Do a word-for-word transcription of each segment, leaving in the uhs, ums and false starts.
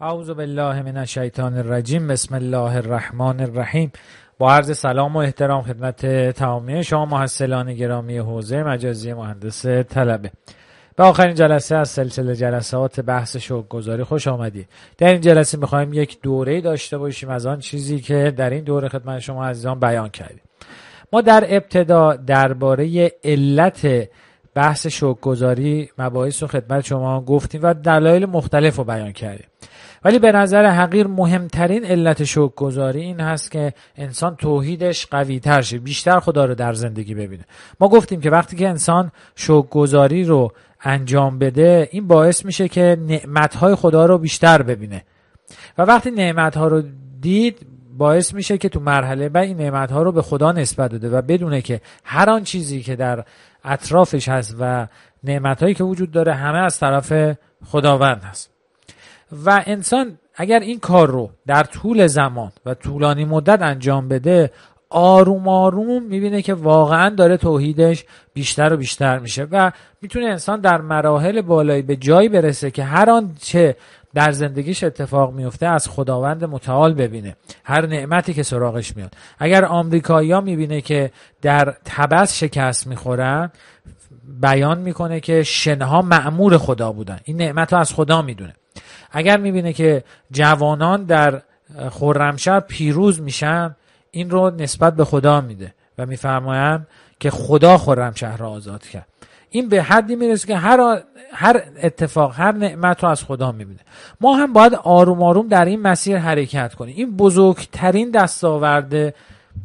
اعوذ بالله من الشیطان الرجیم. بسم الله الرحمن الرحیم. با عرض سلام و احترام خدمت تمامی شما محصلان گرامی حوزه مجازی مهندس طلبه. به آخرین جلسه از سلسله جلسات بحث شوک‌گذاری خوش آمدید. در این جلسه می‌خوایم یک دوره‌ای داشته باشیم از آن چیزی که در این دوره خدمت شما عزیزان بیان کردیم. ما در ابتدا درباره علت بحث شوک‌گذاری مباحث رو خدمت شما گفتیم و دلایل مختلف رو بیان کردیم. ولی به نظر حقیر مهمترین علت شوک‌گذاری این هست که انسان توحیدش قوی تر شه، بیشتر خدا رو در زندگی ببینه. ما گفتیم که وقتی که انسان شوک‌گذاری رو انجام بده این باعث میشه که نعمت‌های خدا رو بیشتر ببینه و وقتی نعمت‌ها رو دید باعث میشه که تو مرحله بعد این نعمت‌ها رو به خدا نسبت بده و بدونه که هر آن چیزی که در اطرافش هست و نعمت‌هایی که وجود داره همه از طرف خداوند هست. و انسان اگر این کار رو در طول زمان و طولانی مدت انجام بده آروم آروم میبینه که واقعا داره توحیدش بیشتر و بیشتر میشه و میتونه انسان در مراحل بالایی به جایی برسه که هر آن چه در زندگیش اتفاق میفته از خداوند متعال ببینه، هر نعمتی که سراغش میاد. اگر آمریکایی‌ها میبینه که در طبس شکست میخورن بیان میکنه که شنها مأمور خدا بودن، این نعمت رو از خدا میدونه. اگر میبینه که جوانان در خرمشهر پیروز میشن این رو نسبت به خدا میده و میفرمایم که خدا خرمشهر را آزاد کرد. این به حدی میرسه که هر هر اتفاق هر نعمت رو از خدا میبینه. ما هم باید آروم آروم در این مسیر حرکت کنیم. این بزرگترین دستاورد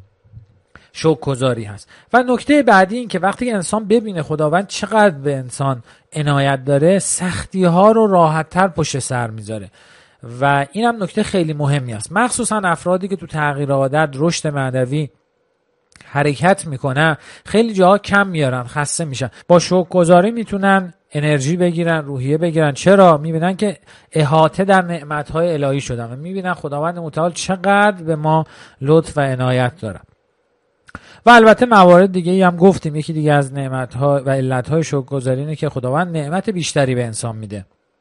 شوک‌گذاری هست. و نکته بعدی این که وقتی انسان ببینه خداوند چقدر به انسان عنایت داره سختی ها رو راحت تر پشت سر میذاره و این هم نکته خیلی مهمی است، مخصوصا افرادی که تو تغییر عادت رشد معنوی حرکت میکنن خیلی جاها کم میارن، خسته میشن. با شوک‌گذاری میتونن انرژی بگیرن، روحیه بگیرن. چرا؟ میبینن که احاطه در نعمتهای الهی شدن و میبینن خداوند متعال چقدر به ما لطف و عنایت داره. و البته موارد دیگه هم گفتیم. یکی دیگه از نعمت‌ها و علت‌های شوک‌گذاری اینه که خداوند نعمت بیشتری به انسان میده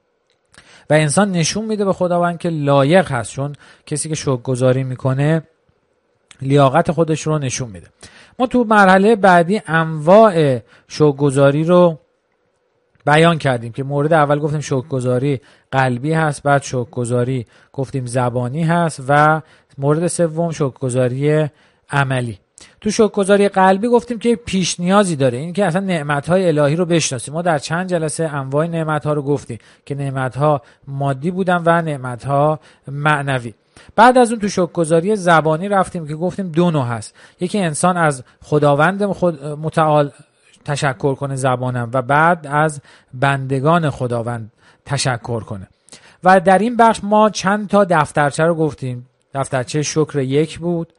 و انسان نشون میده به خداوند که لایق هست، چون کسی که شوک‌گذاری میکنه لیاقت خودش رو نشون میده. ما تو مرحله بعدی انواع شوک‌گذاری رو بیان کردیم که مورد اول گفتیم شوک‌گذاری قلبی هست، بعد شوک‌گذاری گفتیم زبانی هست و مورد سوم شوک‌گذاری عملی. تو شوک‌گذاری قلبی گفتیم که پیش نیازی داره، این که اصلا نعمت‌های الهی رو بشناسیم. ما در چند جلسه انواع نعمت‌ها رو گفتیم که نعمت‌ها مادی بودن و نعمت‌ها معنوی. بعد از اون تو شوک‌گذاری زبانی رفتیم که گفتیم دو نوع هست، یکی انسان از خداوند خود متعال تشکر کنه زبانم و بعد از بندگان خداوند تشکر کنه. و در این بخش ما چند تا دفترچه رو گفتیم. دفترچه شکر یک بود،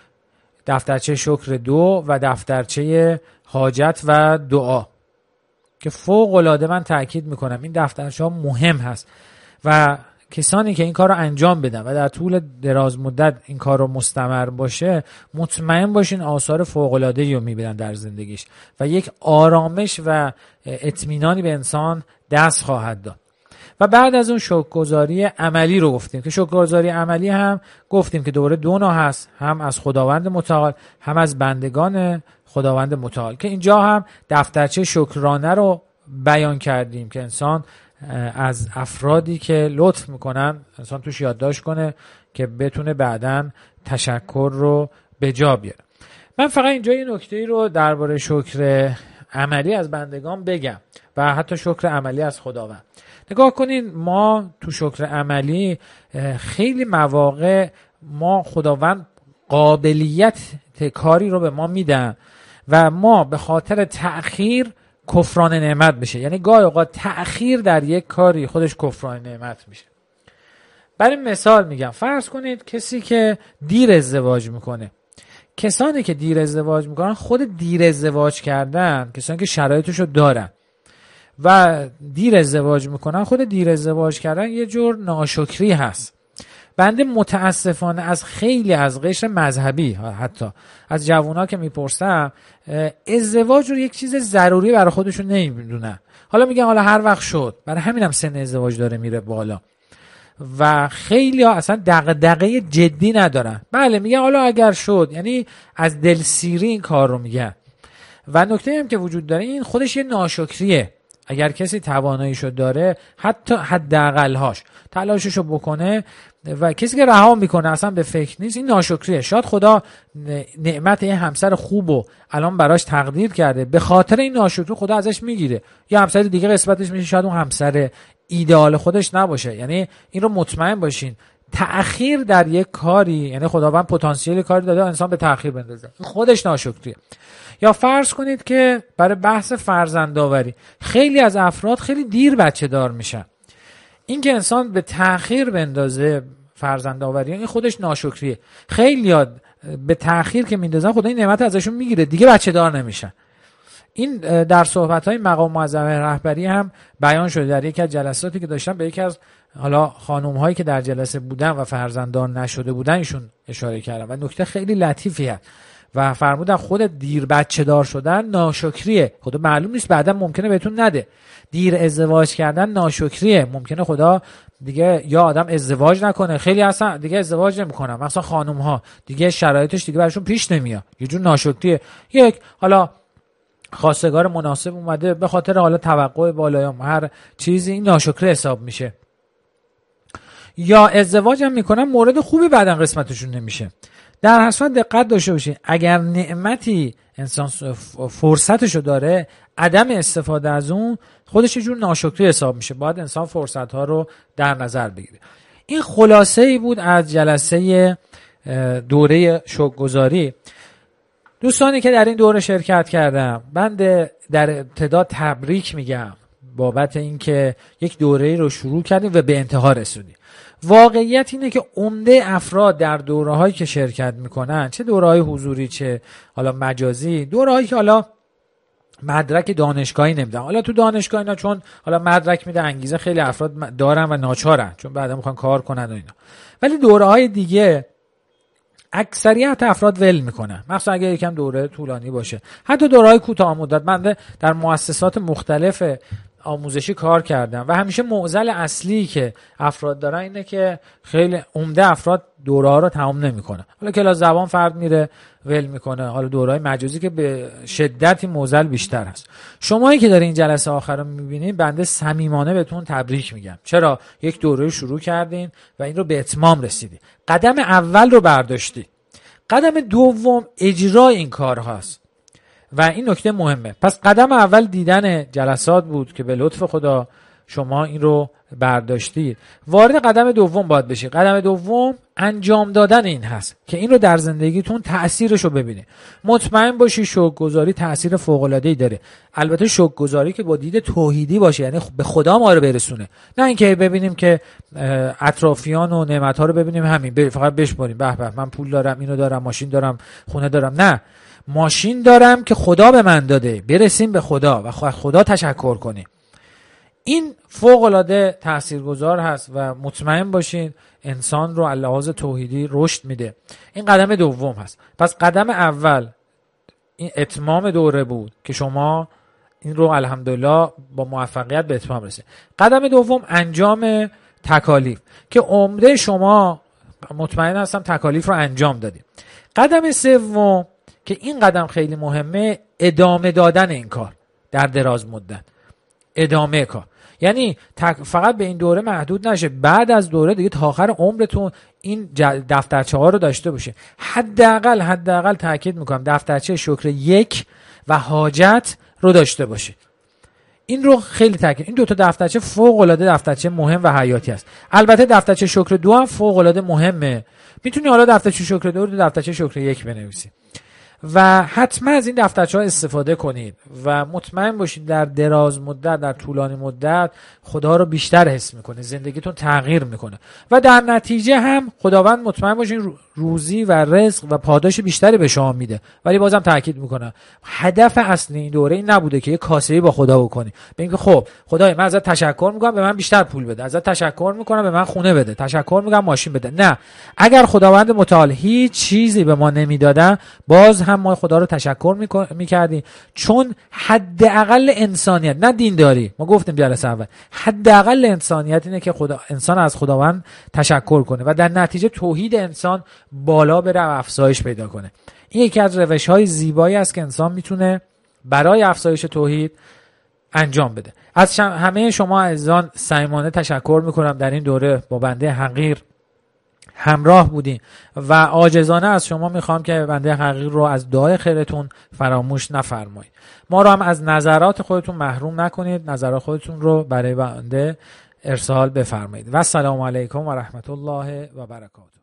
دفترچه شکر دو و دفترچه حاجت و دعا که فوق العاده من تاکید میکنم این دفترچه ها مهم هست و کسانی که این کار رو انجام بدن و در طول دراز مدت این کار رو مستمر باشه مطمئن باشین آثار فوق العاده رو میبینن در زندگیش و یک آرامش و اطمینانی به انسان دست خواهد داد. و بعد از اون شوک‌گذاری عملی رو گفتیم که شوک‌گذاری عملی هم گفتیم که دوره دو نوع هست، هم از خداوند متعال هم از بندگان خداوند متعال، که اینجا هم دفترچه شکرانه رو بیان کردیم که انسان از افرادی که لطف میکنن انسان توش یادداشت کنه که بتونه بعداً تشکر رو به جا بیاره. من فقط اینجا یه نکته‌ای رو درباره شکر عملی از بندگان بگم و حتی شکر عملی از خداوند. نگاه کنین، ما تو شکر عملی خیلی مواقع ما خداوند قابلیت کاری رو به ما میدن و ما به خاطر تأخیر کفران نعمت بشه. یعنی گاهی اوقات تأخیر در یک کاری خودش کفران نعمت میشه. برای مثال میگم، فرض کنید کسی که دیر ازدواج میکنه، کسانی که دیر ازدواج میکنن خود دیر ازدواج کردن، کسانی که شرایطشو دارن و دیر ازدواج میکنن، خود دیر ازدواج کردن یه جور ناشکری هست. بنده متاسفانه از خیلی از قشر مذهبی حتی از جوونا که میپرسم ازدواج رو یک چیز ضروری برای خودشون نمیدونن. حالا میگن حالا هر وقت شد، برای همینم سن ازدواج داره میره بالا و خیلی ها اصلا دغدغه جدی ندارن. بله میگن حالا اگر شد، یعنی از دلسیری این کار رو میگن. و نکته هم که وجود داره این خودش یه ناشکریه. اگر کسی تواناییشو داره، حتی حداقل‌هاش تلاششو بکنه و کسی که رها میکنه اصلا به فکر نیست، این ناشکریه. شاید خدا نعمت یه همسر خوبو الان براش تقدیر کرده، به خاطر این ناشکری خدا ازش میگیره، یا همسر دیگه قسمتش میشه، شاید اون همسر ایدئال خودش نباشه. یعنی این رو مطمئن باشین، تأخیر در یک کاری، یعنی خداوند پتانسیل کاری داده انسان به تأخیر بندازه، خودش ناشکریه. یا فرض کنید که برای بحث فرزندآوری خیلی از افراد خیلی دیر بچه دار میشن. این که انسان به تأخیر بندازه فرزندآوری، این خودش ناشکریه. خیلی به تأخیر که میندازن خدا این نعمت ازشون میگیره، دیگه بچه دار نمیشن. این در صحبت‌های مقام معظم رهبری هم بیان شده. در یکی از جلساتی که داشتم به یکی از حالا خانم‌هایی که در جلسه بودن و فرزنددار نشده بودن ایشون اشاره کردم و نکته خیلی لطیفی هست و فرمودن خود دیر بچه دار شدن ناشکریه. خدا معلوم نیست بعدا ممکنه بهتون نده. دیر ازدواج کردن ناشکریه، ممکنه خدا دیگه یا آدم ازدواج نکنه، خیلی اصلا دیگه ازدواج نمیکنن، مثلا خانم‌ها دیگه شرایطش دیگه براشون پیش نمیاد، یه جور ناشکریه. یک حالا خواستگار مناسب اومده به خاطر حالا توقع بالا هر چیزی، این ناشکری حساب میشه. یا ازدواج هم میکنن مورد خوبی بعدن قسمتشون نمیشه. در هر صورت دقت داشته باشین، اگر نعمتی انسان فرصتشو داره، عدم استفاده از اون خودش یه جور ناشکری حساب میشه. باید انسان فرصت ها رو در نظر بگیره. این خلاصه ای بود از جلسه دوره شوک‌گذاری. دوستانی که در این دوره شرکت کردم، من در ابتدا تبریک میگم بابت اینکه یک دوره رو شروع کردیم و به انتها رسوندیم. واقعیت اینه که عمده افراد در دوره‌هایی که شرکت میکنن، چه دوره‌های حضوری چه حالا مجازی، دوره‌هایی که حالا مدرک دانشگاهی نمیدن، حالا تو دانشگاه اینا چون حالا مدرک میده انگیزه خیلی افراد دارن و ناچارن چون بعدا میخوان کار کنن و اینا، ولی دوره‌های دیگه اکثریت افراد ول میکنن، مخصوصا اگه یکم دوره طولانی باشه. حتی دوره‌های کوتاه مدت، من در مؤسسات مختلف آموزشی کار کردم و همیشه معضل اصلی که افراد دارن اینه که خیلی عمده افراد دوره ها رو تمام نمیکنه. حالا کلاس زبان فرد میره ول میکنه، حالا دوره‌های مجازی که به شدت این معضل بیشتر هست. شمایی که دارین این جلسه آخر رو میبینین، بنده صمیمانه بهتون تبریک میگم. چرا؟ یک دوره شروع کردین و این رو به اتمام رسیدین. قدم اول رو برداشتی. قدم دوم اجرای این کار هاست و این نکته مهمه. پس قدم اول دیدن جلسات بود که به لطف خدا شما این رو برداشتید. وارد قدم دوم باید بشید. قدم دوم انجام دادن این هست که این رو در زندگیتون تأثیرش رو ببینید. مطمئن باشی شوک‌گذاری تأثیر فوق‌العاده‌ای داره. البته شوک‌گذاری که با دید توحیدی باشه، یعنی به خدا ما رو برسونه، نه اینکه ببینیم که اطرافیان و نعمت‌ها رو ببینیم همین فقط بشماریم، به به من پول دارم، اینو دارم، ماشین دارم، خونه دارم. نه، ماشین دارم که خدا به من داده، برسیم به خدا و خدا تشکر کنیم. این فوق‌العاده تاثیرگذار هست و مطمئن باشین انسان رو از لحاظ توحیدی رشد میده. این قدم دوم هست. پس قدم اول این اتمام دوره بود که شما این رو الحمدلله با موفقیت به اتمام رسید. قدم دوم انجام تکالیف که عمده شما مطمئن هستم تکالیف رو انجام دادید. قدم سوم که این قدم خیلی مهمه، ادامه دادن این کار در دراز مدت. ادامه کار یعنی فقط به این دوره محدود نشه، بعد از دوره دیگه تا آخر عمرتون این دفترچه ها رو داشته باشه. حداقل حداقل تاکید میکنم دفترچه شکر یک و حاجت رو داشته باشید. این رو خیلی تاکید، این دو تا دفترچه فوق العاده دفترچه مهم و حیاتی است. البته دفترچه شکر دو هم فوق العاده مهمه. میتونی حالا دفترچه شکر دو رو دفترچه شکر یک بنویسی و حتما از این دفترچه ها استفاده کنید و مطمئن باشید در دراز مدت، در طولانی مدت خدا رو بیشتر حس میکنه، زندگیتون تغییر میکنه و در نتیجه هم خداوند مطمئن باشید روزی و رزق و پاداش بیشتری به شما میده. ولی بازم تاکید میکنم هدف اصلی این دوره این نبوده که یه کاسبی با خدا بکنی، ببین که خب خدای من ازت تشکر میکنم به من بیشتر پول بده، ازت تشکر میکنم به من خونه بده، تشکر میکنم ماشین بده. نه، اگر خداوند متعال هیچ چیزی به ما نمیدادن باز هم ما خدا رو تشکر میکردیم، چون حداقل انسانیت، نه دینداری، ما گفتیم جلسه اول حداقل انسانیت اینه که خدا انسان از خداوند تشکر کنه و در نتیجه توحید انسان بالا بره و افزایش پیدا کنه. این یکی از روش‌های زیبایی است که انسان میتونه برای افزایش توحید انجام بده. از شم... همه شما عزیزان صمیمانه تشکر میکنم در این دوره با بنده حقیر همراه بودین و عاجزانه از شما میخوام که بنده حقیر رو از دعای خیرتون فراموش نفرمایید. ما رو هم از نظرات خودتون محروم نکنید، نظرات خودتون رو برای بنده ارسال بفرمایید. و السلام علیکم و رحمت الله و برکاته.